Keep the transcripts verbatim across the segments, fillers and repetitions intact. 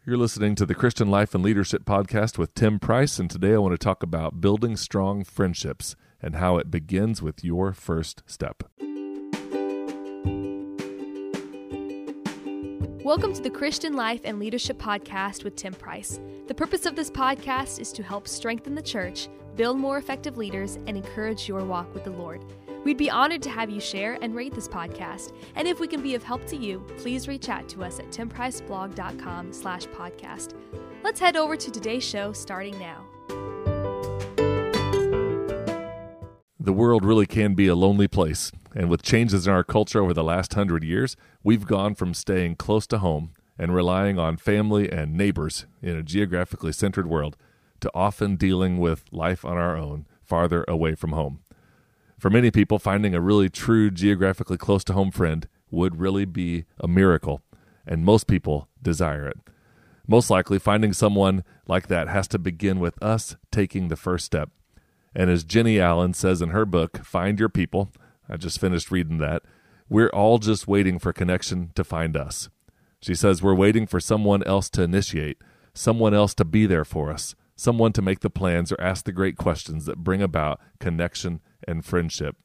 You're listening to the Christian Life and Leadership Podcast with Tim Price, and today I want to talk about building strong friendships and how it begins with your first step. Welcome to the Christian Life and Leadership Podcast with Tim Price. The purpose of this podcast is to help strengthen the church, build more effective leaders, and encourage your walk with the Lord. We'd be honored to have you share and rate this podcast. And if we can be of help to you, please reach out to us at timpriceblog.com slash podcast. Let's head over to today's show starting now. The world really can be a lonely place. And with changes in our culture over the last hundred years, we've gone from staying close to home and relying on family and neighbors in a geographically centered world to often dealing with life on our own, farther away from home. For many people, finding a really true geographically close-to-home friend would really be a miracle, and most people desire it. Most likely, finding someone like that has to begin with us taking the first step. And as Jenny Allen says in her book, Find Your People, I just finished reading that, we're all just waiting for connection to find us. She says we're waiting for someone else to initiate, someone else to be there for us, someone to make the plans or ask the great questions that bring about connection and friendship.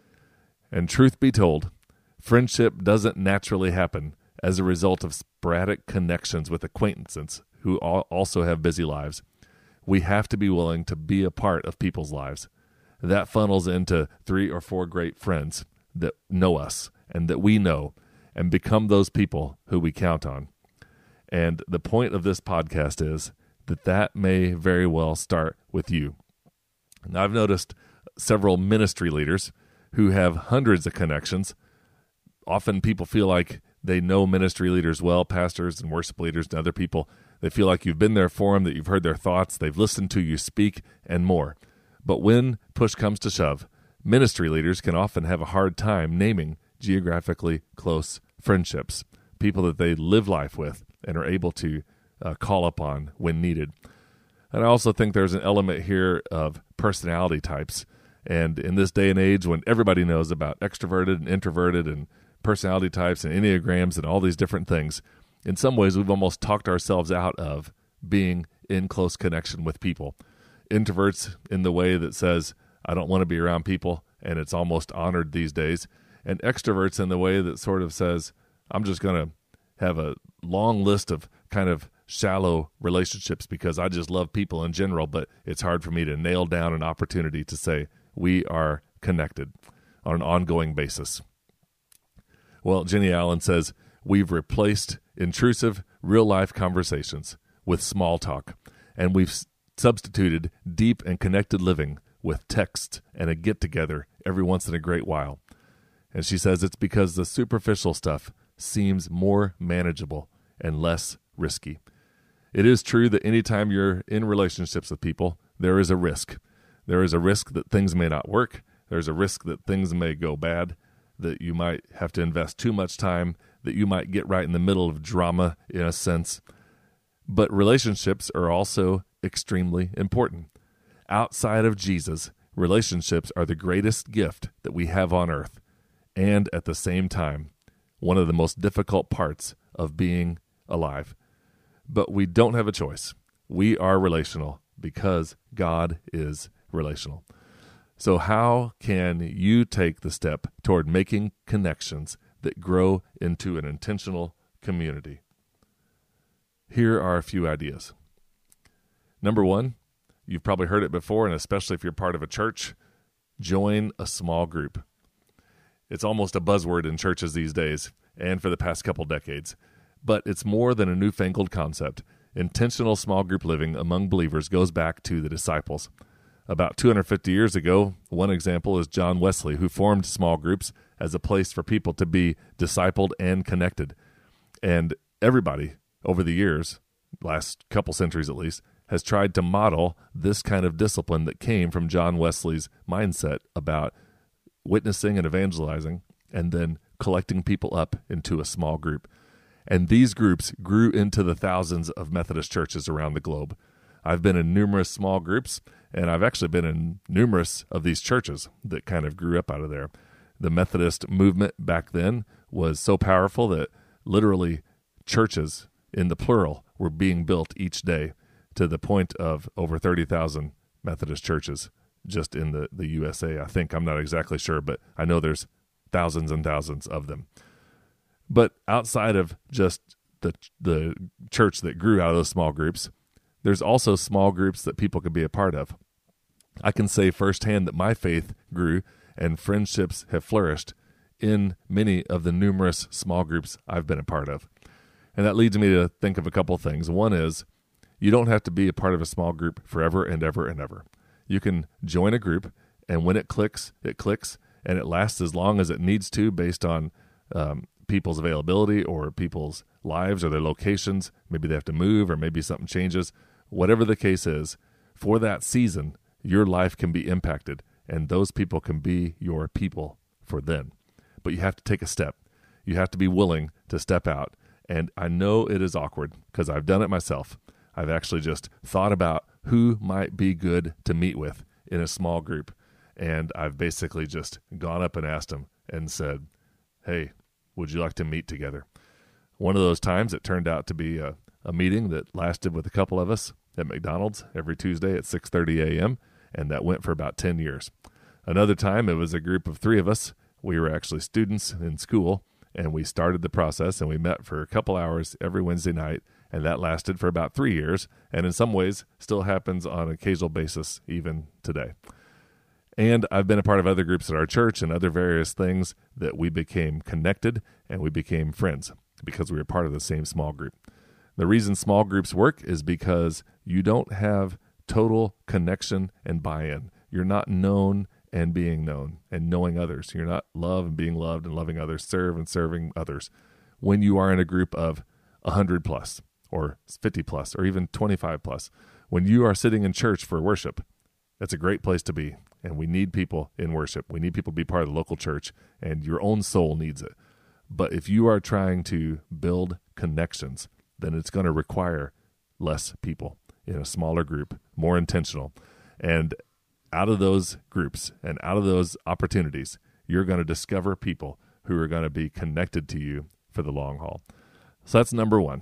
And truth be told, friendship doesn't naturally happen as a result of sporadic connections with acquaintances who also have busy lives. We have to be willing to be a part of people's lives. That funnels into three or four great friends that know us and that we know and become those people who we count on. And the point of this podcast is that that may very well start with you. Now, I've noticed several ministry leaders who have hundreds of connections. Often people feel like they know ministry leaders well, pastors and worship leaders and other people. They feel like you've been there for them, that you've heard their thoughts, they've listened to you speak, and more. But when push comes to shove, ministry leaders can often have a hard time naming geographically close friendships, people that they live life with and are able to uh, call upon when needed. And I also think there's an element here of personality types. And in this day and age when everybody knows about extroverted and introverted and personality types and Enneagrams and all these different things, in some ways we've almost talked ourselves out of being in close connection with people. Introverts in the way that says, I don't want to be around people, and it's almost honored these days. And extroverts in the way that sort of says, I'm just going to have a long list of kind of shallow relationships because I just love people in general, but it's hard for me to nail down an opportunity to say we are connected on an ongoing basis. Well, Jenny Allen says, we've replaced intrusive real-life conversations with small talk, and we've substituted deep and connected living with text and a get-together every once in a great while. And she says it's because the superficial stuff seems more manageable and less risky. It is true that anytime you're in relationships with people, there is a risk. There is a risk that things may not work. There's a risk that things may go bad, that you might have to invest too much time, that you might get right in the middle of drama in a sense. But relationships are also extremely important. Outside of Jesus, relationships are the greatest gift that we have on earth, and at the same time, one of the most difficult parts of being alive. But we don't have a choice. We are relational because God is relational. So how can you take the step toward making connections that grow into an intentional community? Here are a few ideas. Number one, you've probably heard it before, and especially if you're part of a church, join a small group. It's almost a buzzword in churches these days and for the past couple decades. But it's more than a newfangled concept. Intentional small group living among believers goes back to the disciples. About two hundred fifty years ago, one example is John Wesley, who formed small groups as a place for people to be discipled and connected. And everybody over the years, last couple centuries at least, has tried to model this kind of discipline that came from John Wesley's mindset about witnessing and evangelizing and then collecting people up into a small group. And these groups grew into the thousands of Methodist churches around the globe. I've been in numerous small groups, and I've actually been in numerous of these churches that kind of grew up out of there. The Methodist movement back then was so powerful that literally churches in the plural, were being built each day to the point of over thirty thousand Methodist churches just in the, the U S A, I think. I'm not exactly sure, but I know there's thousands and thousands of them. But outside of just the the church that grew out of those small groups, there's also small groups that people could be a part of. I can say firsthand that my faith grew and friendships have flourished in many of the numerous small groups I've been a part of. And that leads me to think of a couple things. One is, you don't have to be a part of a small group forever and ever and ever. You can join a group, and when it clicks, it clicks, and it lasts as long as it needs to based on um, people's availability or people's lives or their locations. Maybe they have to move, or maybe something changes. Whatever the case is, for that season, your life can be impacted, and those people can be your people for then. But you have to take a step. You have to be willing to step out. And I know it is awkward because I've done it myself. I've actually just thought about who might be good to meet with in a small group. And I've basically just gone up and asked them and said, hey, would you like to meet together? One of those times it turned out to be a, a meeting that lasted with a couple of us at McDonald's every Tuesday at six thirty a.m., and that went for about ten years. Another time it was a group of three of us. We were actually students in school, and we started the process, and we met for a couple hours every Wednesday night, and that lasted for about three years, and in some ways still happens on an occasional basis even today. And I've been a part of other groups at our church and other various things that we became connected and we became friends because we were part of the same small group. The reason small groups work is because you don't have total connection and buy-in. You're not known and being known and knowing others. You're not loved and being loved and loving others, serve and serving others. When you are in a group of one hundred plus or fifty plus or even twenty-five plus, when you are sitting in church for worship, that's a great place to be. And we need people in worship. We need people to be part of the local church, and your own soul needs it. But if you are trying to build connections, then it's going to require less people in a smaller group, more intentional. And out of those groups and out of those opportunities, you're going to discover people who are going to be connected to you for the long haul. So that's number one.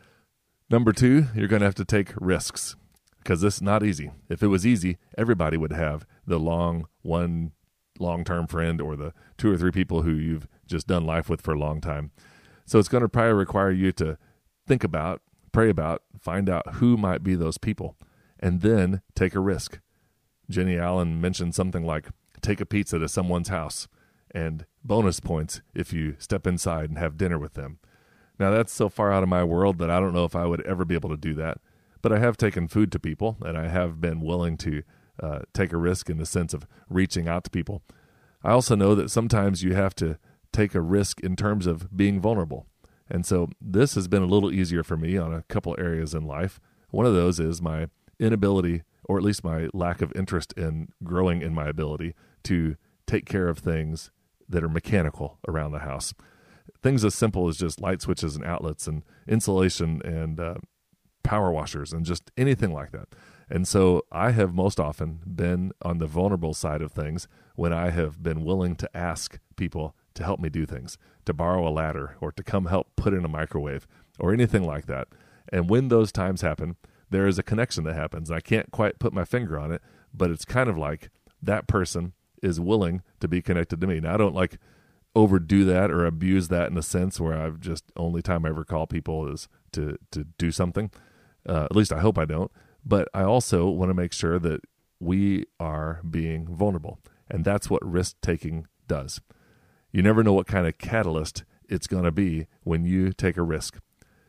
Number two, you're going to have to take risks, because this is not easy. If it was easy, everybody would have the long one long-term friend or the two or three people who you've just done life with for a long time. So it's going to probably require you to think about, pray about, find out who might be those people, and then take a risk. Jenny Allen mentioned something like take a pizza to someone's house and bonus points if you step inside and have dinner with them. Now, that's so far out of my world that I don't know if I would ever be able to do that. But I have taken food to people, and I have been willing to uh, take a risk in the sense of reaching out to people. I also know that sometimes you have to take a risk in terms of being vulnerable. And so this has been a little easier for me on a couple areas in life. One of those is my inability, or at least my lack of interest in growing in my ability to take care of things that are mechanical around the house. Things as simple as just light switches and outlets and insulation and uh, power washers and just anything like that. And so I have most often been on the vulnerable side of things when I have been willing to ask people to help me do things, to borrow a ladder or to come help put in a microwave or anything like that. And when those times happen, there is a connection that happens. I can't quite put my finger on it, but it's kind of like that person is willing to be connected to me. Now, I don't like overdo that or abuse that in a sense where I've just only time I ever call people is to, to do something. Uh, at least I hope I don't. But I also want to make sure that we are being vulnerable. And that's what risk-taking does. You never know what kind of catalyst it's going to be when you take a risk.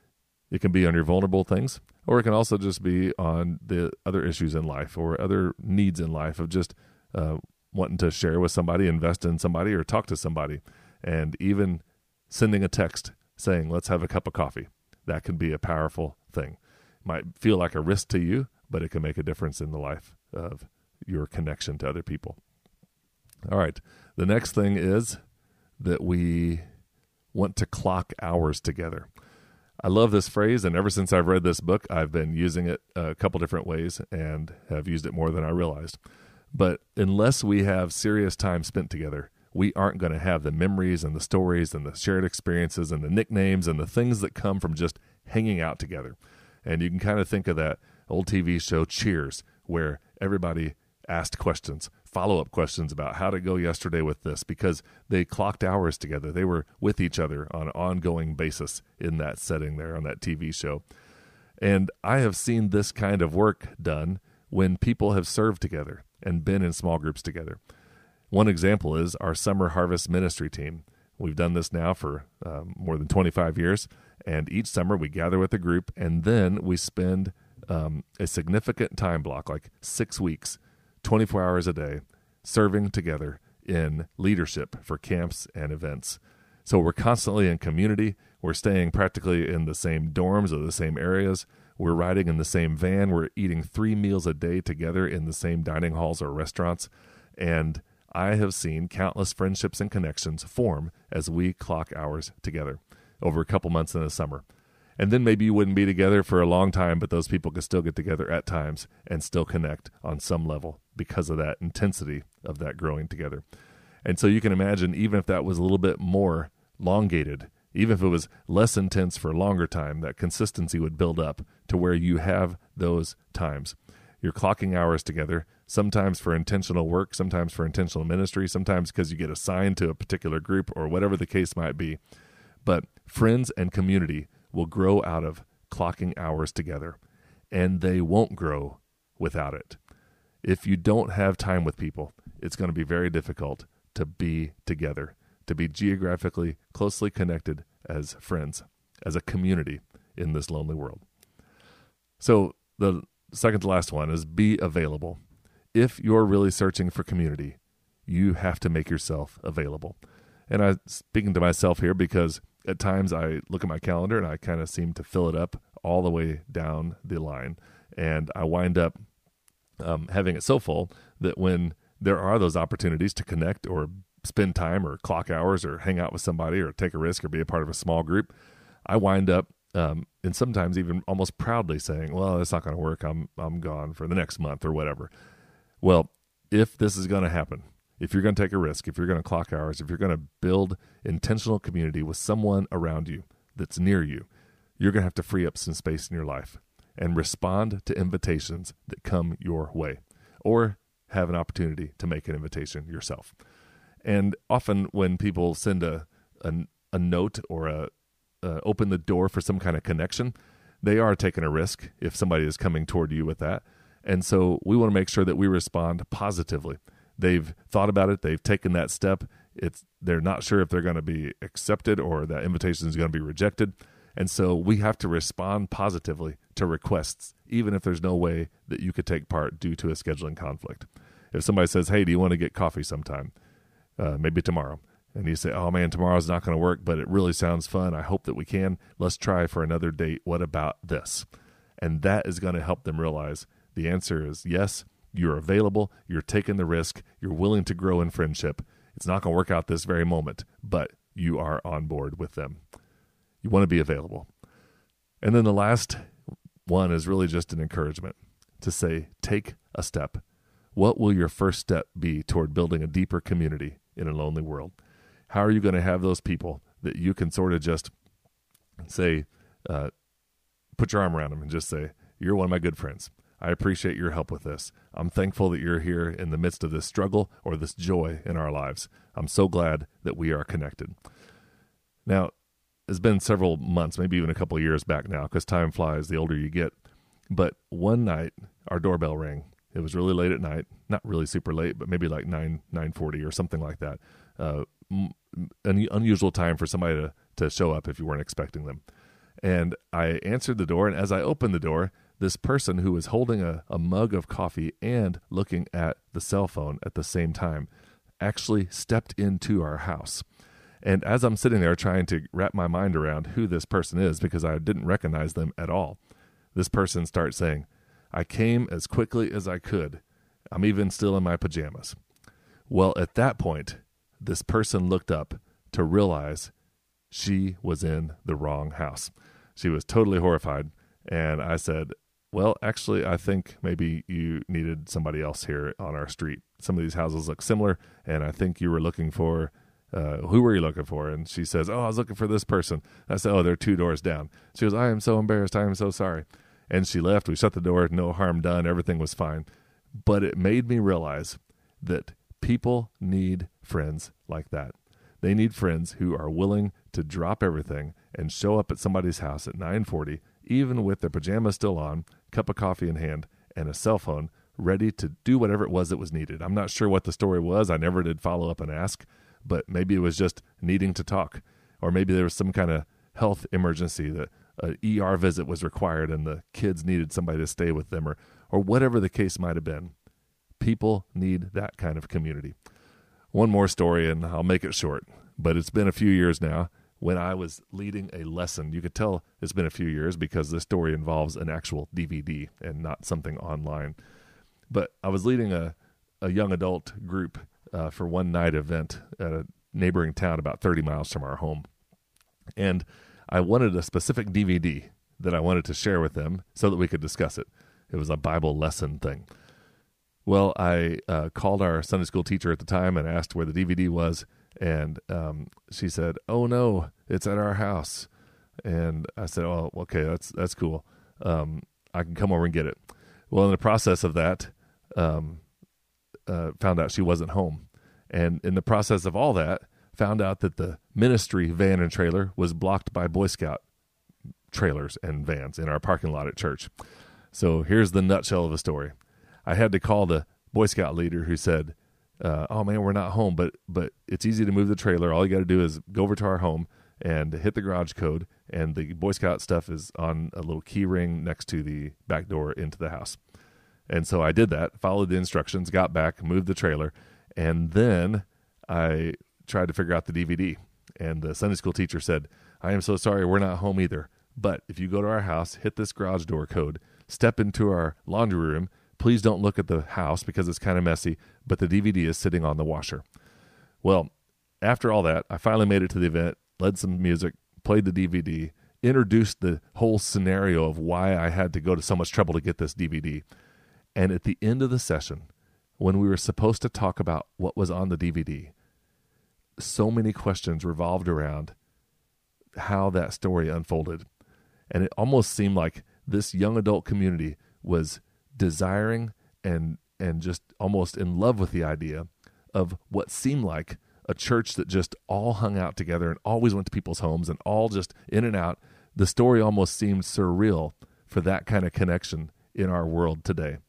It can be on your vulnerable things, or it can also just be on the other issues in life or other needs in life of just uh, wanting to share with somebody, invest in somebody, or talk to somebody. And even sending a text saying, let's have a cup of coffee. That can be a powerful thing. Might feel like a risk to you, but it can make a difference in the life of your connection to other people. All right. The next thing is that we want to clock hours together. I love this phrase, and ever since I've read this book, I've been using it a couple different ways and have used it more than I realized. But unless we have serious time spent together, we aren't going to have the memories and the stories and the shared experiences and the nicknames and the things that come from just hanging out together. And you can kind of think of that old T V show Cheers, where everybody asked questions, follow-up questions about how to go yesterday with this, because they clocked hours together. They were with each other on an ongoing basis in that setting there on that T V show. And I have seen this kind of work done when people have served together and been in small groups together. One example is our Summer Harvest Ministry team. We've done this now for um, more than twenty-five years, and each summer we gather with a group, and then we spend um, a significant time block, like six weeks, twenty-four hours a day, serving together in leadership for camps and events. So we're constantly in community. We're staying practically in the same dorms or the same areas. We're riding in the same van. We're eating three meals a day together in the same dining halls or restaurants. And I have seen countless friendships and connections form as we clock hours together over a couple months in the summer. And then maybe you wouldn't be together for a long time, but those people could still get together at times and still connect on some level because of that intensity of that growing together. And so you can imagine, even if that was a little bit more elongated, even if it was less intense for a longer time, that consistency would build up to where you have those times. You're clocking hours together, sometimes for intentional work, sometimes for intentional ministry, sometimes because you get assigned to a particular group or whatever the case might be. But friends and community will grow out of clocking hours together, and they won't grow without it. If you don't have time with people, it's going to be very difficult to be together, to be geographically closely connected as friends, as a community in this lonely world. So the second to last one is be available. If you're really searching for community, you have to make yourself available. And I'm speaking to myself here because at times I look at my calendar and I kind of seem to fill it up all the way down the line. And I wind up um, having it so full that when there are those opportunities to connect or spend time or clock hours or hang out with somebody or take a risk or be a part of a small group, I wind up um, and sometimes even almost proudly saying, well, it's not going to work. I'm I'm gone for the next month or whatever. Well, if this is going to happen, if you're going to take a risk, if you're going to clock hours, if you're going to build intentional community with someone around you that's near you, you're going to have to free up some space in your life and respond to invitations that come your way, or have an opportunity to make an invitation yourself. And often when people send a a, a note or a uh, open the door for some kind of connection, they are taking a risk if somebody is coming toward you with that. And so we want to make sure that we respond positively. They've thought about it. They've taken that step. It's they're not sure if they're going to be accepted or that invitation is going to be rejected. And so we have to respond positively to requests, even if there's no way that you could take part due to a scheduling conflict. If somebody says, hey, do you want to get coffee sometime? Uh, maybe tomorrow. And you say, oh man, tomorrow's not going to work, but it really sounds fun. I hope that we can. Let's try for another date. What about this? And that is going to help them realize the answer is yes, you're available, you're taking the risk, you're willing to grow in friendship. It's not going to work out this very moment, but you are on board with them. You want to be available. And then the last one is really just an encouragement to say, take a step. What will your first step be toward building a deeper community in a lonely world? How are you going to have those people that you can sort of just say, uh, put your arm around them and just say, you're one of my good friends. I appreciate your help with this. I'm thankful that you're here in the midst of this struggle or this joy in our lives. I'm so glad that we are connected. Now, it's been several months, maybe even a couple of years back now, because time flies the older you get. But one night, our doorbell rang. It was really late at night, not really super late, but maybe like nine, nine forty or something like that. Uh, an unusual time for somebody to, to show up if you weren't expecting them. And I answered the door, and as I opened the door, this person who was holding a, a mug of coffee and looking at the cell phone at the same time actually stepped into our house. And as I'm sitting there trying to wrap my mind around who this person is, because I didn't recognize them at all, this person starts saying, I came as quickly as I could. I'm even still in my pajamas. Well, at that point, this person looked up to realize she was in the wrong house. She was totally horrified. And I said, well, actually, I think maybe you needed somebody else here on our street. Some of these houses look similar, and I think you were looking for uh, who were you looking for? And she says, oh, I was looking for this person. I said, oh, they're two doors down. She goes, I am so embarrassed. I am so sorry. And she left. We shut the door. No harm done. Everything was fine. But it made me realize that people need friends like that. They need friends who are willing to drop everything and show up at somebody's house at nine forty, even with their pajamas still on, cup of coffee in hand, and a cell phone, ready to do whatever it was that was needed. I'm not sure what the story was. I never did follow up and ask, but maybe it was just needing to talk, or maybe there was some kind of health emergency that an E R visit was required and the kids needed somebody to stay with them, or or whatever the case might have been. People need that kind of community. One more story, and I'll make it short, but it's been a few years now. When I was leading a lesson, you could tell it's been a few years because this story involves an actual D V D and not something online. But I was leading a, a young adult group uh, for one night event at a neighboring town about thirty miles from our home. And I wanted a specific D V D that I wanted to share with them so that we could discuss it. It was a Bible lesson thing. Well, I uh, called our Sunday school teacher at the time and asked where the D V D was, and um, she said, "Oh no, it's at our house." And I said, "Oh, okay, that's that's cool. Um, I can come over and get it." Well, in the process of that, um, uh, found out she wasn't home, and in the process of all that, found out that the ministry van and trailer was blocked by Boy Scout trailers and vans in our parking lot at church. So here's the nutshell of the story. I had to call the Boy Scout leader who said, uh, oh man, we're not home, but but it's easy to move the trailer. All you got to do is go over to our home and hit the garage code, and the Boy Scout stuff is on a little key ring next to the back door into the house. And so I did that, followed the instructions, got back, moved the trailer, and then I tried to figure out the D V D. And the Sunday school teacher said, I am so sorry, we're not home either. But if you go to our house, hit this garage door code, step into our laundry room, please don't look at the house because it's kind of messy, but the D V D is sitting on the washer. Well, after all that, I finally made it to the event, led some music, played the D V D, introduced the whole scenario of why I had to go to so much trouble to get this D V D. And at the end of the session, when we were supposed to talk about what was on the D V D, so many questions revolved around how that story unfolded. And it almost seemed like this young adult community was desiring and and just almost in love with the idea of what seemed like a church that just all hung out together and always went to people's homes and all just in and out. The story almost seemed surreal for that kind of connection in our world today.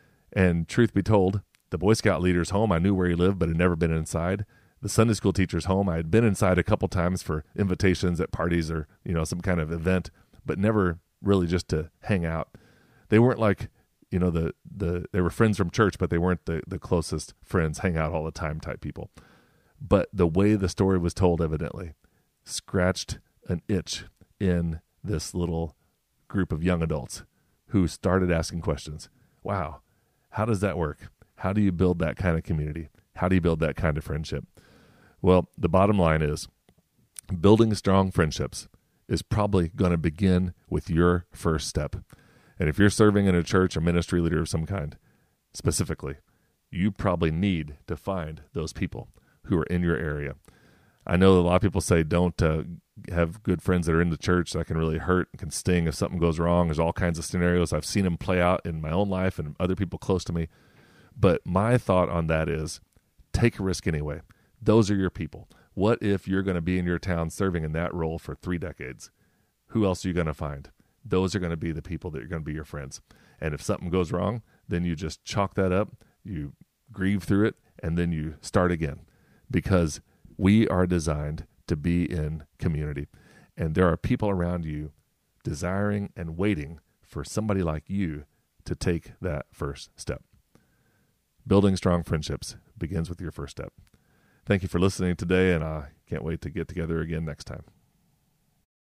And truth be told, the Boy Scout leader's home, I knew where he lived, but had never been inside. The Sunday school teacher's home, I had been inside a couple times for invitations at parties or, you know, some kind of event, but never really just to hang out. They weren't like, you know, the, the they were friends from church, but they weren't the, the closest friends, hang out all the time type people. But the way the story was told evidently scratched an itch in this little group of young adults who started asking questions. Wow, how does that work? How do you build that kind of community? How do you build that kind of friendship? Well, the bottom line is building strong friendships is probably going to begin with your first step. And if you're serving in a church, a ministry leader of some kind, specifically, you probably need to find those people who are in your area. I know a lot of people say don't uh, have good friends that are in the church. That can really hurt and can sting if something goes wrong. There's all kinds of scenarios. I've seen them play out in my own life and other people close to me. But my thought on that is take a risk anyway. Those are your people. What if you're going to be in your town serving in that role for three decades? Who else are you going to find? Those are going to be the people that are going to be your friends. And if something goes wrong, then you just chalk that up, you grieve through it, and then you start again. Because we are designed to be in community. And there are people around you desiring and waiting for somebody like you to take that first step. Building strong friendships begins with your first step. Thank you for listening today, and I can't wait to get together again next time.